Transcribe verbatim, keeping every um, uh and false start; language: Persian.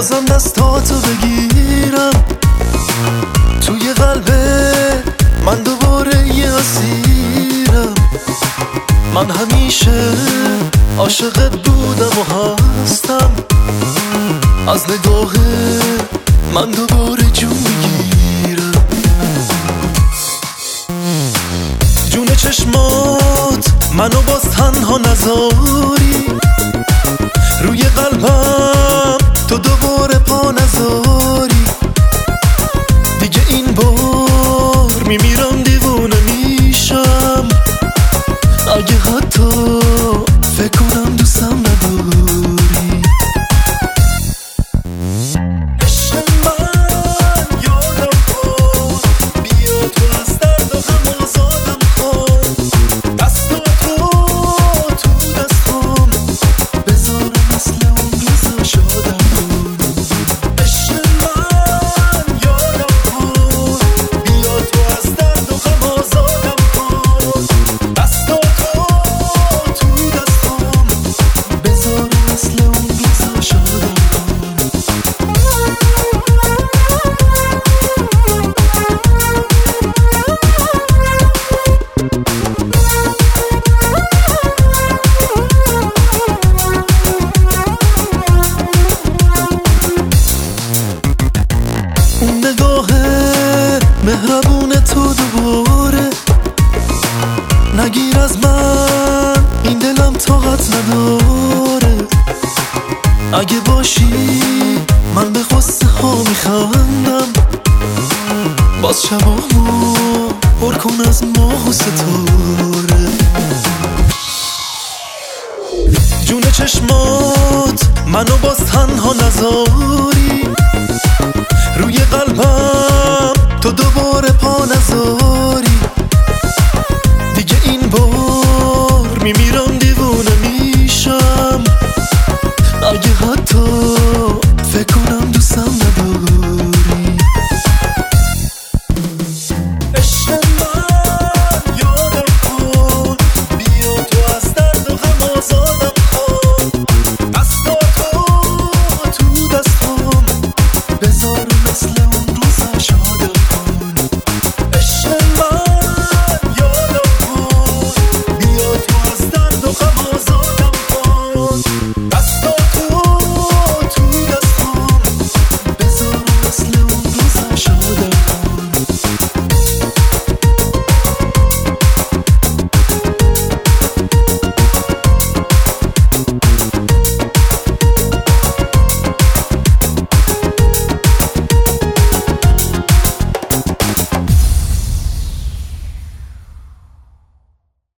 بازم دستاتو بگیرم توی قلبه من دوباره یه اسیرم. من همیشه عاشقت بودم و هستم، از نگاه من دوباره جون میگیرم. جون چشمات منو باز تنها نذاری، روی قلبم تو دوباره پا نذاری. دیگه این بار میمیرم دیوونه میشم، اگه حتی فکر کنم دوستم نداری. عشق من یادم کن، بیا تو از درد و غم آزادم کن. دستا تو تو دستام بذارم مثل اون روزا شادم کن. عشق من یادم کن، بیا تو از درد و غم آزادم کن. دستا تو تو دستام بذارم مثل اون روزا شادم کن. اون نگاه مهربون تو دوباره نگیر از من، این دلم طاقت نداره. اگه باشی من به قصه ها میخندم، باز شبامو پر کن از ماه و ستاره. جون چشمات منو باز تنها نذاری، روی قلبم